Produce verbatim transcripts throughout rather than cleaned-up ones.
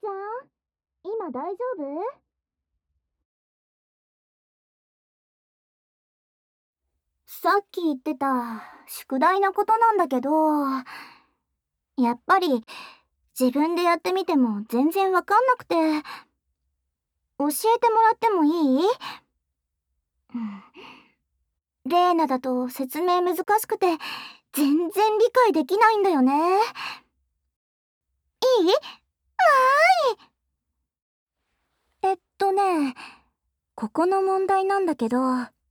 ちゃん、今大丈夫？さっき言ってた宿題のことなんだけど、やっぱり自分でやってみても全然わかんなくて、教えてもらってもいい？うん、レーナだと説明難しくて全然理解できないんだよね。いい？えっとね、ここの問題なんだけど、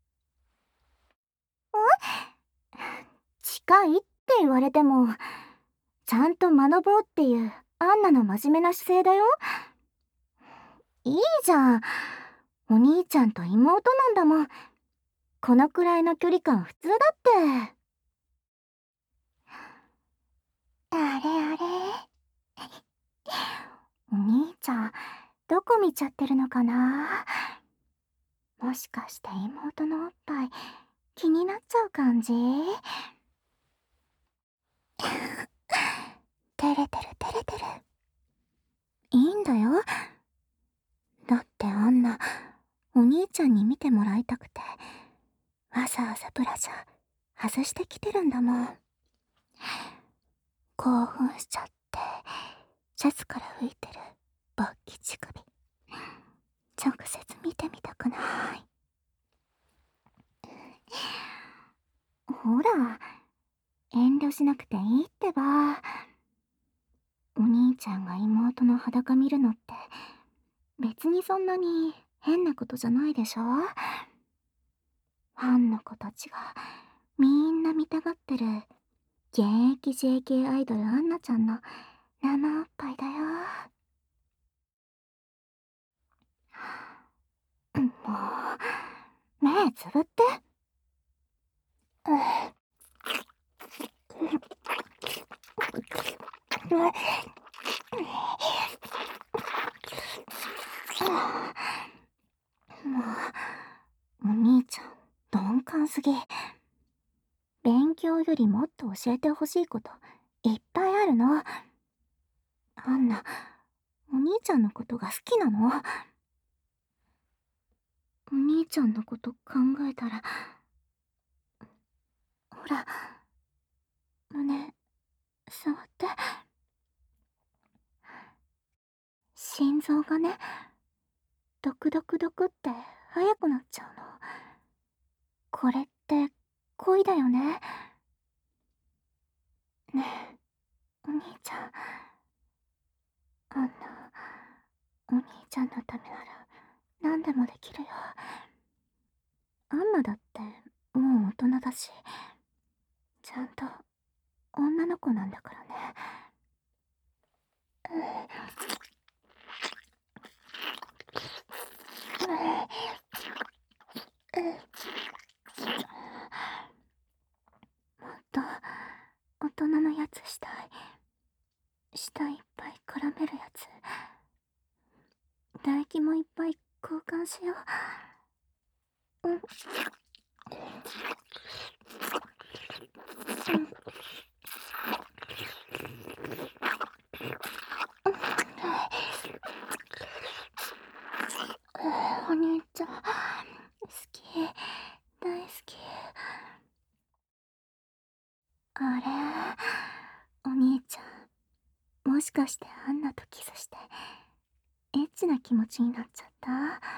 近いって言われても、ちゃんと学ぼうっていうアンナの真面目な姿勢だよ。いいじゃん。お兄ちゃんと妹なんだもん。このくらいの距離感普通だって。あれあれ。お兄ちゃん、どこ見ちゃってるのかな？もしかして妹のおっぱい気になっちゃう感じ？照れてる照れてる。いいんだよ。だってあんなお兄ちゃんに見てもらいたくてわざわざブラジャー外してきてるんだもん。興奮しちゃってシャツから吹いてる勃起乳首直接見てみたくない？ほら、遠慮しなくていいってば。お兄ちゃんが妹の裸見るのって別にそんなに変なことじゃないでしょ？ファンの子たちがみんな見たがってる現役 ジェーケー アイドルアンナちゃんの生おっぱいだよ。もう目つぶって。もうお兄ちゃん鈍感すぎ。勉強よりもっと教えてほしいこといっぱいあるの。アンナ、お兄ちゃんのことが好きなの？お兄ちゃんのこと考えたら、ほら、胸触って。心臓がね、ドクドクドクって速くなっちゃうの。これって恋だよね。ねえ、お兄ちゃん。あんな、お兄ちゃんのためなら何でもできるよ。アンナだってもう大人だし、ちゃんと女の子なんだからね。もっと大人のやつしたい。舌いっぱい絡めるやつ。唾液もいっぱい交換しよう。うん。お兄ちゃん好き、大好き。あれ、お兄ちゃん、もしかしてアンナとキスしてエッチな気持ちになっちゃった？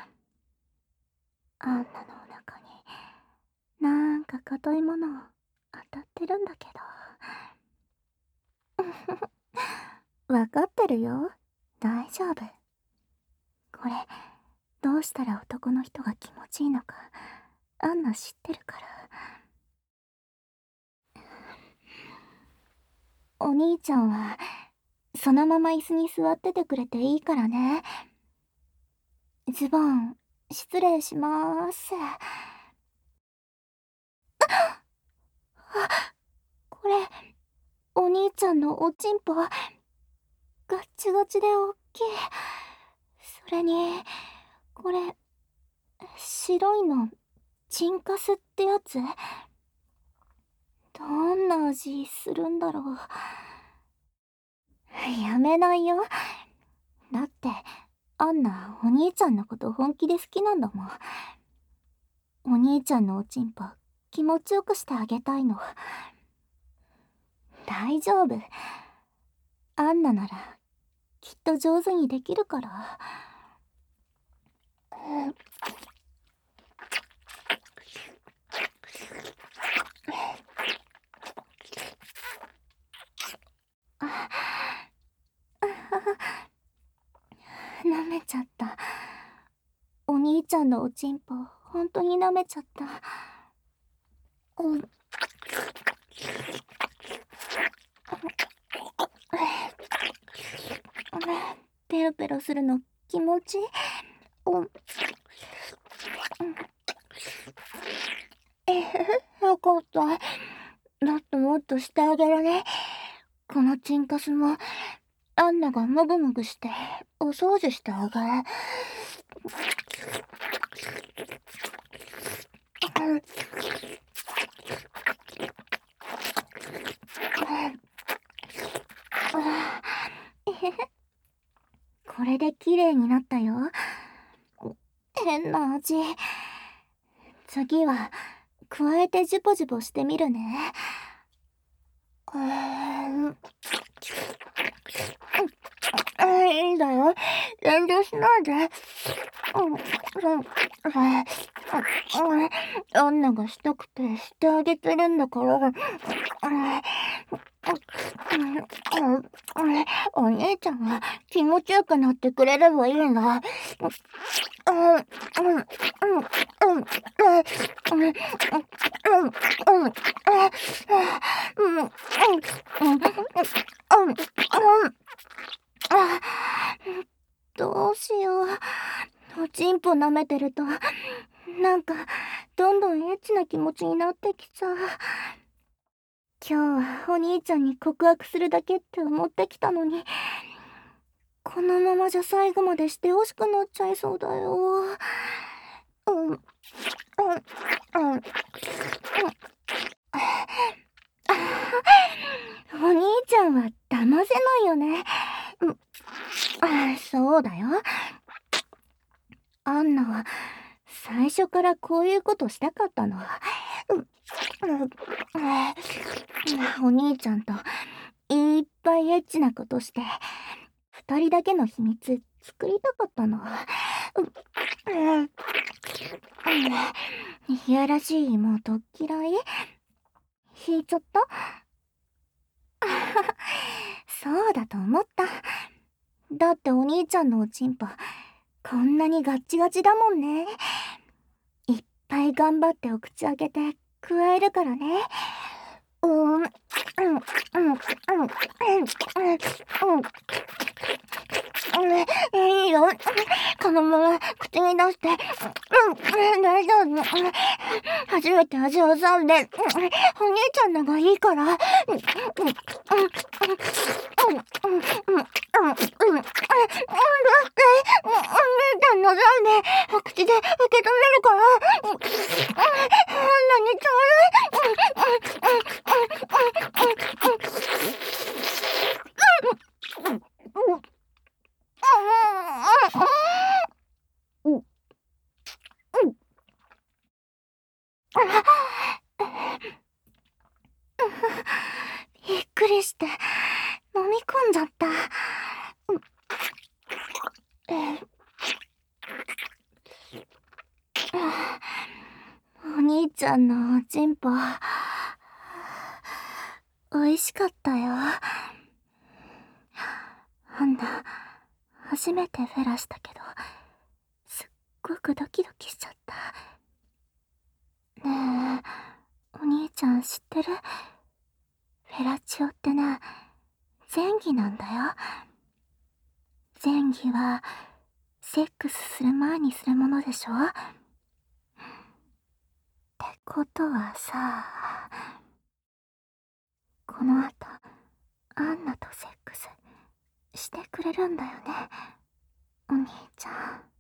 アンナのお腹になんか硬いもの当たってるんだけど。わかってるよ、大丈夫。これどうしたら男の人が気持ちいいのかアンナ知ってるから。お兄ちゃんはそのまま椅子に座っててくれていいからね。ズボン失礼しまーす。これお兄ちゃんのおちんぽガッチガチでおっきい。それにこれ白いのチンカスってやつ？どんな味するんだろう。やめないよ。 だって、アンナ、お兄ちゃんのこと本気で好きなんだもん。お兄ちゃんのおちんぽ、気持ちよくしてあげたいの。大丈夫。アンナなら、きっと上手にできるから。舐めちゃった。お兄ちゃんのおちんぽ、ほんとに舐めちゃった。うん。ペロペロするの気持ちいい。うん。えへへ、よかった。だってもっとしてあげるね。このチンカスも、アンナがもぐもぐして、お掃除してあげる。これで綺麗になったよ。変な味。次は、加えてジュポジュポしてみるね。うーん。いいんだよ。遠慮しないで。うんうん、女がしたくてしてあげてるんだから。お兄ちゃんが気持ちよくなってくれればいいんだ。どうしよう。おちんぽ舐めてると、なんか、どんどんエッチな気持ちになってきちゃう。今日はお兄ちゃんに告白するだけって思ってきたのに、このままじゃ最後までしてほしくなっちゃいそうだよ。うん、うん、うん、うん。お兄ちゃんは騙せないよね。うん、あ、そうだよ。アンナは最初からこういうことしたかったの。うん、お兄ちゃんといっぱいエッチなことして二人だけの秘密作りたかったの。いやらしい妹嫌い？引いちゃった？そうだと思った。だってお兄ちゃんのおちんぽこんなにガッチガチだもんね。いっぱい頑張ってお口開けて加えるからね。うん、うん、うん、うん、うん、うん、いいよ。このまま口に出して。うん、大丈夫。初めて味を挟んで。お兄ちゃんのがいいから。うん、うん、うん、うん、うん、うん、うん、うん、だって、お兄ちゃんの挟んで、口で受け止めるから。うん、何ちょうだい。びっくりして飲み込んじゃった。お兄ちゃんのおちんぽ美味しかったよ。あんな初めてフェラしたけどすっごくドキドキしちゃった。ねえ、お兄ちゃん知ってる？フェラチオってね、前戯なんだよ。前戯はセックスする前にするものでしょ？ってことはさ、この後アンナとセックスしてくれるんだよね、お兄ちゃん。